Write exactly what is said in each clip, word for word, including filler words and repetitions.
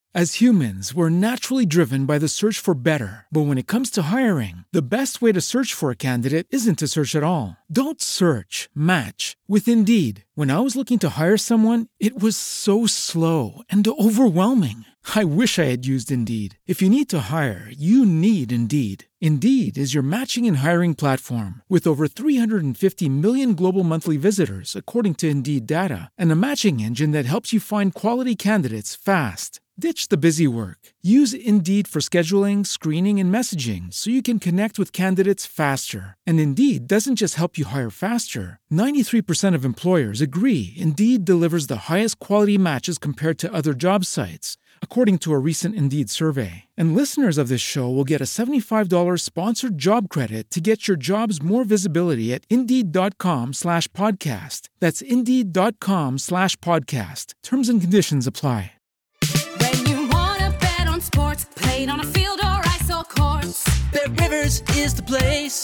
As humans, we're naturally driven by the search for better. But when it comes to hiring, the best way to search for a candidate isn't to search at all. Don't search, match with Indeed. When I was looking to hire someone, it was so slow and overwhelming. I wish I had used Indeed. If you need to hire, you need Indeed. Indeed is your matching and hiring platform with over three hundred fifty million global monthly visitors, according to Indeed data, and a matching engine that helps you find quality candidates fast. Ditch the busy work. Use Indeed for scheduling, screening, and messaging so you can connect with candidates faster. And Indeed doesn't just help you hire faster. ninety-three percent of employers agree Indeed delivers the highest quality matches compared to other job sites, according to a recent Indeed survey. And listeners of this show will get a seventy-five dollars sponsored job credit to get your jobs more visibility at Indeed.com slash podcast. That's Indeed.com slash podcast. Terms and conditions apply. When you want to bet on sports, played on a field or ice or courts, Bet Rivers is the place.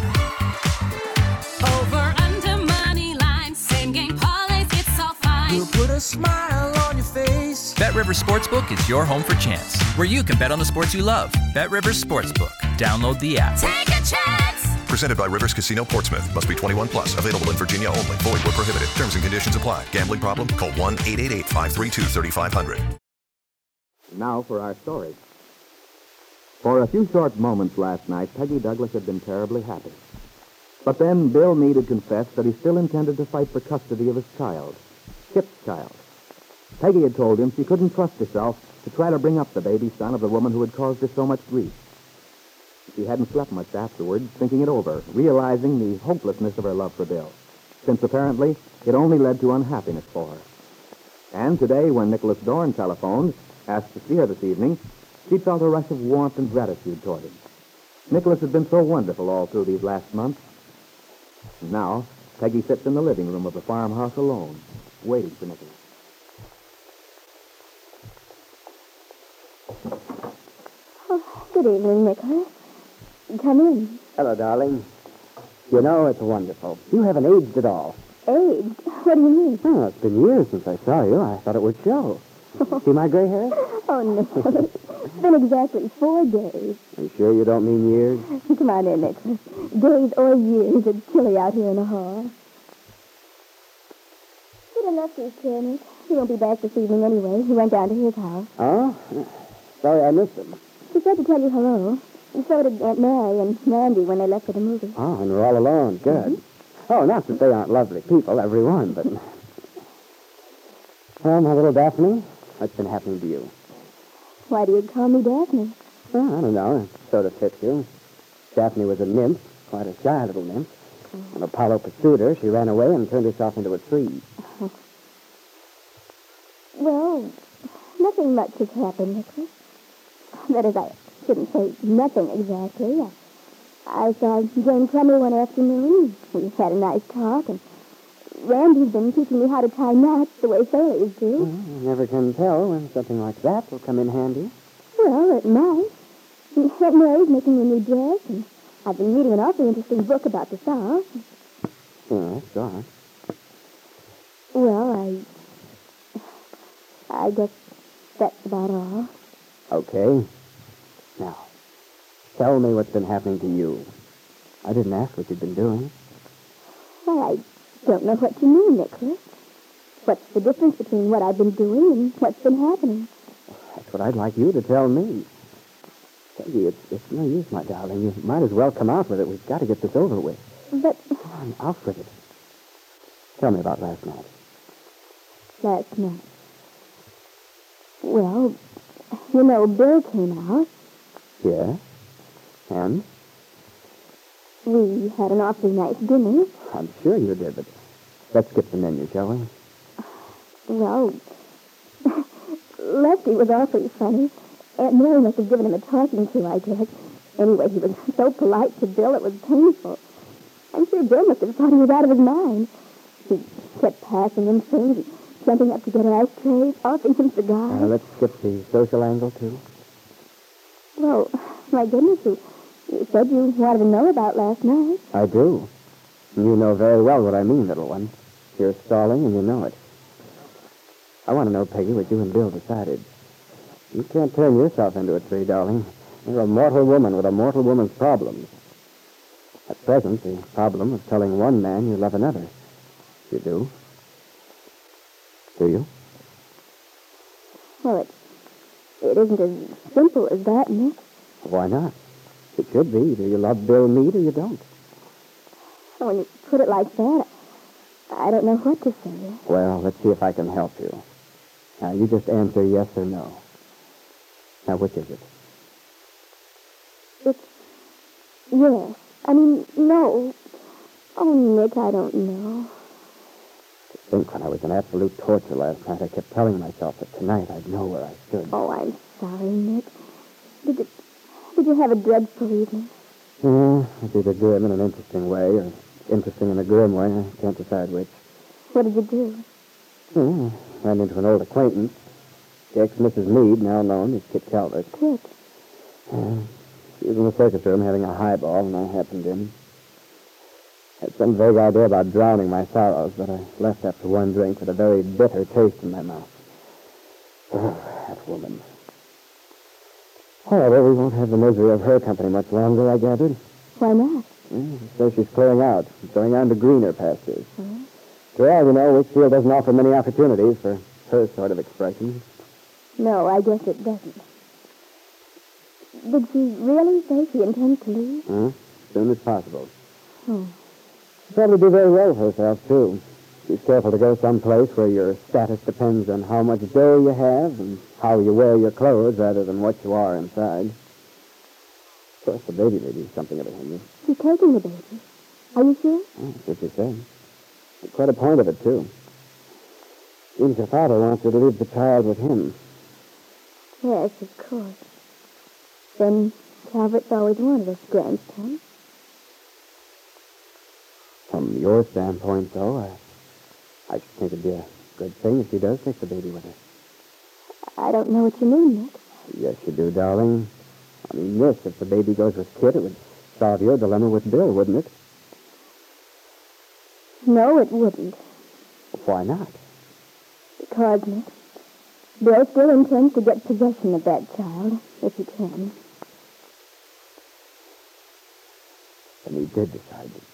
over, under, money line, same game parlays, it's all fine. We'll put a smile on your face. BetRivers Sportsbook is your home for chance, where you can bet on the sports you love. BetRivers Sportsbook. Download the app. Take a chance. Presented by Rivers Casino Portsmouth. Must be twenty-one plus. Available in Virginia only. Void where prohibited. Terms and conditions apply. Gambling problem? Call one eight eight eight, five three two, three five zero zero. Now for our story. For a few short moments last night, Peggy Douglas had been terribly happy. But then Bill Meade had confessed that he still intended to fight for custody of his child, Kip's child. Peggy had told him she couldn't trust herself to try to bring up the baby son of the woman who had caused her so much grief. She hadn't slept much afterwards, thinking it over, realizing the hopelessness of her love for Bill, since apparently it only led to unhappiness for her. And today, when Nicholas Dorn telephoned, asked to see her this evening, she felt a rush of warmth and gratitude toward him. Nicholas had been so wonderful all through these last months. And now, Peggy sits in the living room of the farmhouse alone, waiting for Nicholas. Oh, good evening, Nicholas. Come in. Hello, darling. You know, it's wonderful. You haven't aged at all. Aged? What do you mean? Oh, it's been years since I saw you. I thought it would show. See my gray hair? Oh, Nicholas. It's been exactly four days. Are you sure you don't mean years? Come on in, Nicholas. Days or years. It's chilly out here in the hall. Good enough to care, Nick. He won't be back this evening anyway. He went down to his house. Oh? Sorry I missed him. He said to tell you hello. And so did Aunt Mary and Mandy when they left for the movie. Oh, and we're all alone. Good. Mm-hmm. Oh, not that they aren't lovely people, every one, but... Well, my little Daphne, what's been happening to you? Why do you call me Daphne? Oh, I don't know. It sort of fits you. Daphne was a nymph, quite a shy little nymph. Mm-hmm. When Apollo pursued her, she ran away and turned herself into a tree. Oh. Well, nothing much has happened, Nicholas. That is, I shouldn't say nothing exactly. I, I saw Jane Crumley one afternoon. We had a nice talk, and Randy's been teaching me how to tie knots the way sailors do. Well, you never can tell when something like that will come in handy. Well, it might. And Aunt Mary's making a new dress, and I've been reading an awfully interesting book about the South. Yes, go on. Well, I... I guess that's about all. Okay. Now, tell me what's been happening to you. I didn't ask what you've been doing. Why, I don't know what you mean, Nicholas. What's the difference between what I've been doing and what's been happening? That's what I'd like you to tell me. Peggy, it's, it's no use, my darling. You might as well come out with it. We've got to get this over with. But... Come on, out with it. Tell me about last night. Last night? Well, you know, Bill came out. Yeah? And? We had an awfully nice dinner. I'm sure you did, but let's skip the menu, shall we? Well, Lefty was awfully funny. Aunt Mary must have given him a talking to, I guess. Anyway, he was so polite to Bill, it was painful. I'm sure Bill must have thought he was out of his mind. He kept passing him things, jumping up to get ice trays, offering him cigars. Uh, let's skip the social angle, too. Well, my goodness, you, you said you wanted to know about last night. I do. You know very well what I mean, little one. You're stalling and you know it. I want to know, Peggy, what you and Bill decided. You can't turn yourself into a tree, darling. You're a mortal woman with a mortal woman's problems. At present, the problem of telling one man you love another. You do? Do you? Well, it, it isn't as simple as that, Nick. Why not? It should be. Either you love Bill Meade or you don't. When you put it like that, I don't know what to say. Well, let's see if I can help you. Now, you just answer yes or no. Now, which is it? It's yes. I mean, no. Oh, Nick, I don't know. To think when I was in absolute torture last night, I kept telling myself that tonight I'd know where I stood. Oh, I'm sorry, Nick. Did you, did you have a dreadful evening? Yeah, it's either grim in an interesting way or interesting in a grim way. I can't decide which. What did you do? Yeah, ran into an old acquaintance. The ex-Missus Meade, now known as Kit Calvert. Kit? Yeah. She was in the circus room having a highball, and I happened in. Had some vague idea about drowning my sorrows, but I left after one drink with a very bitter taste in my mouth. Oh, that woman. However, we won't have the misery of her company much longer, I gathered. Why not? Yeah, so she's clearing out, going on to greener pastures. Mm-hmm. To all you know, Wichtsfield doesn't offer many opportunities for her sort of expression. No, I guess it doesn't. Did she really say she intends to leave? Huh? As soon as possible. Oh. She'll probably do very well for herself, too. She's careful to go someplace where your status depends on how much dough you have and how you wear your clothes rather than what you are inside. Of course, the baby may be something of a hindrance. She's taking the baby. Are you sure? Oh, that's what she said. It's quite a point of it, too. Seems her father wants her to leave the child with him. Yes, of course. Then Calvert's always wanted a grandson. From your standpoint, though, I, I should think it'd be a good thing if she does take the baby with her. I don't know what you mean, Nick. Yes, you do, darling. I mean, yes, if the baby goes with Kit, it would solve your dilemma with Bill, wouldn't it? No, it wouldn't. Why not? Because, Nick, Bill still intends to get possession of that child, if he can. And he did decide it.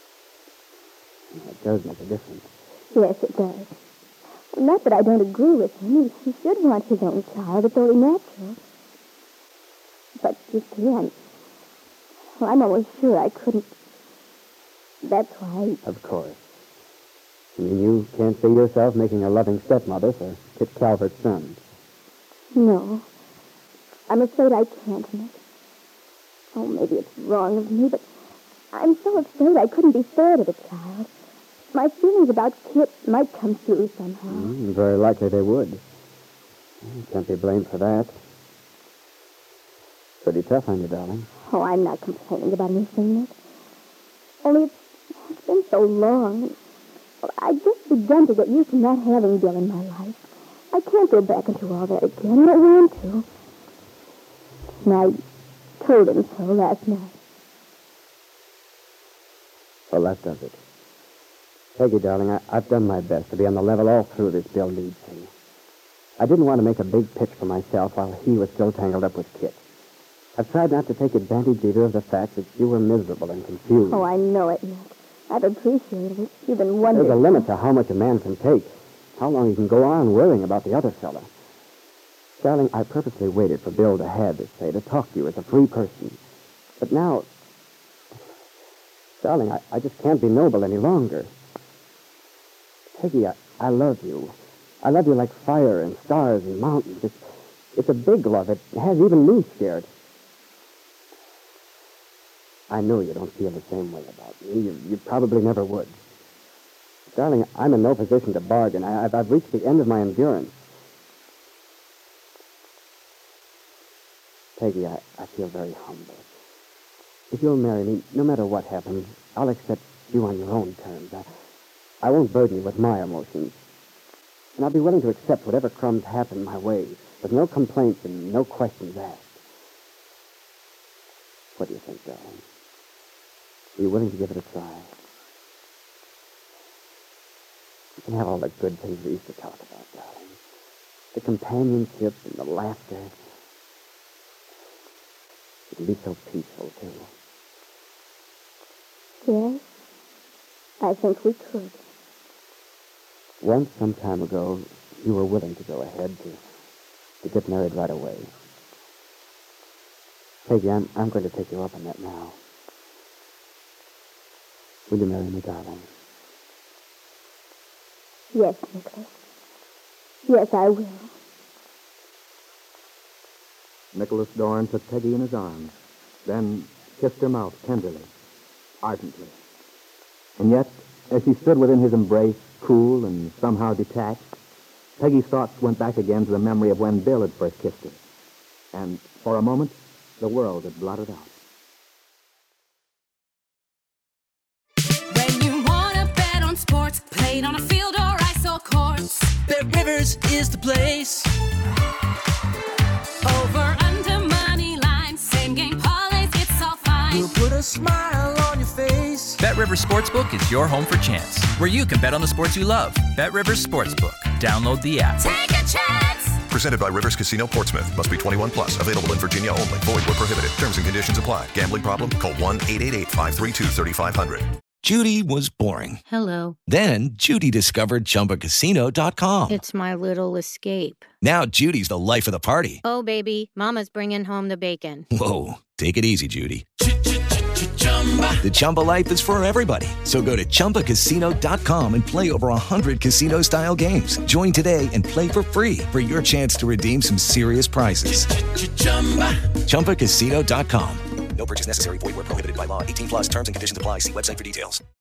That does make a difference. Yes, it does. Not that I don't agree with him. He, he should want his own child. It's only natural. But, you see, I'm... Well, I'm almost sure I couldn't... That's why... Of course. I mean, you can't see yourself making a loving stepmother for Kit Calvert's son. No. I'm afraid I can't, Nick. Oh, maybe it's wrong of me, but I'm so afraid I couldn't be fair to the child. My feelings about Kit might come through somehow. Mm, very likely they would. You can't be blamed for that. Pretty tough on you, darling. Oh, I'm not complaining about anything, Nick. Only it's, it's been so long. Well, I just begun to get used to not having Bill in my life. I can't go back into all that again. I don't want to. And I told him so last night. Well, that does it. Peggy, darling, I, I've done my best to be on the level all through this Bill Meade thing. I didn't want to make a big pitch for myself while he was still tangled up with Kit. I've tried not to take advantage either of the fact that you were miserable and confused. Oh, I know it, Nick. I've appreciated it. You've been wonderful. There's a limit to how much a man can take, how long he can go on worrying about the other fella. Darling, I purposely waited for Bill to have this say, to talk to you as a free person. But now... Darling, I, I just can't be noble any longer. Peggy, I, I love you. I love you like fire and stars and mountains. It's, it's a big love. It has even me scared. I know you don't feel the same way about me. You, you probably never would. Darling, I'm in no position to bargain. I, I've, I've reached the end of my endurance. Peggy, I, I feel very humble. If you'll marry me, no matter what happens, I'll accept you on your own terms. I, I won't burden you with my emotions. And I'll be willing to accept whatever crumbs happen my way, with no complaints and no questions asked. What do you think, darling? Are you willing to give it a try? You can have all the good things we used to talk about, darling. The companionship and the laughter. It'd be so peaceful, too. Yes, I think we could. Once, some time ago, you were willing to go ahead to, to get married right away. Peggy, I'm, I'm going to take you up on that now. Will you marry me, darling? Yes, Nicholas. Yes, I will. Nicholas Dorn took Peggy in his arms, then kissed her mouth tenderly, ardently. And yet, as she stood within his embrace, cool and somehow detached, Peggy's thoughts went back again to the memory of when Bill had first kissed her. And for a moment, the world had blotted out. When you wanna bet on sports, played on a field or ice or courts. Bet Rivers is the place. Over, under, money line, same game parlays, it's all fine. We'll put a smile on your face. BetRivers Sportsbook is your home for chance, where you can bet on the sports you love. BetRivers Sportsbook. Download the app. Take a chance. Presented by Rivers Casino Portsmouth. Must be twenty-one plus. Available in Virginia only. Void where prohibited. Terms and conditions apply. Gambling problem? Call one eight eight eight, five three two, three five zero zero. Judy was boring. Hello. Then Judy discovered Chumba Casino dot com. It's my little escape. Now Judy's the life of the party. Oh, baby, mama's bringing home the bacon. Whoa, take it easy, Judy. The Chumba life is for everybody. So go to Chumba Casino dot com and play over one hundred casino-style games. Join today and play for free for your chance to redeem some serious prizes. Chumba Casino dot com. No purchase necessary. Void where prohibited by law. eighteen plus terms and conditions apply. See website for details.